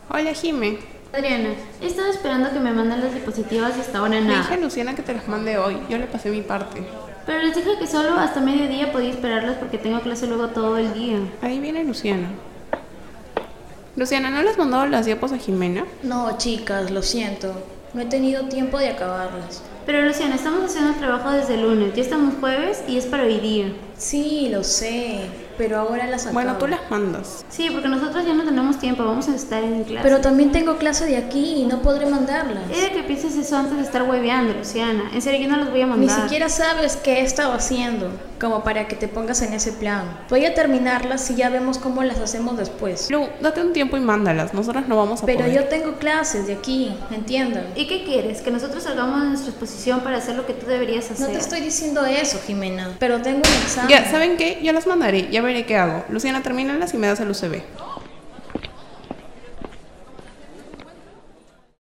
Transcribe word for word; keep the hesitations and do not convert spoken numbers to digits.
Hola, Jime. Adriana, he estado esperando que me manden las diapositivas y hasta ahora Le nada. dije a Luciana que te las mande hoy. Yo le pasé mi parte. Pero les dije que solo hasta mediodía podía esperarlas porque tengo clase luego todo el día. Ahí viene Luciana. Luciana, ¿no le has mandado las diapos a Jimena? No, chicas, lo siento. No he tenido tiempo de acabarlas. Pero Luciana, estamos haciendo el trabajo desde el lunes. Ya estamos jueves y es para hoy día. Sí, lo sé, pero ahora las acabo. Bueno, tú las mandas. Sí, porque nosotros ya no tenemos tiempo. Vamos a estar en clase. Pero también tengo clase de aquí y no podré mandarlas. He de que pienses eso antes de estar hueveando, Luciana. En serio, yo no las voy a Ni mandar. siquiera sabes qué he estado haciendo, como para que te pongas en ese plan. Voy a terminarlas y ya vemos cómo las hacemos después. Lu, date un tiempo y mándalas. Nosotras no vamos a Pero poder. yo tengo clases de aquí, entiendan. ¿Y qué quieres? ¿Que nosotros salgamos de nuestra exposición para hacer lo que tú deberías hacer? No te estoy diciendo eso, Jimena, pero tengo un examen. Ya, ¿saben qué? Yo las mandaré. Ya veré qué hago. Luciana, termínalas y me das el U C B.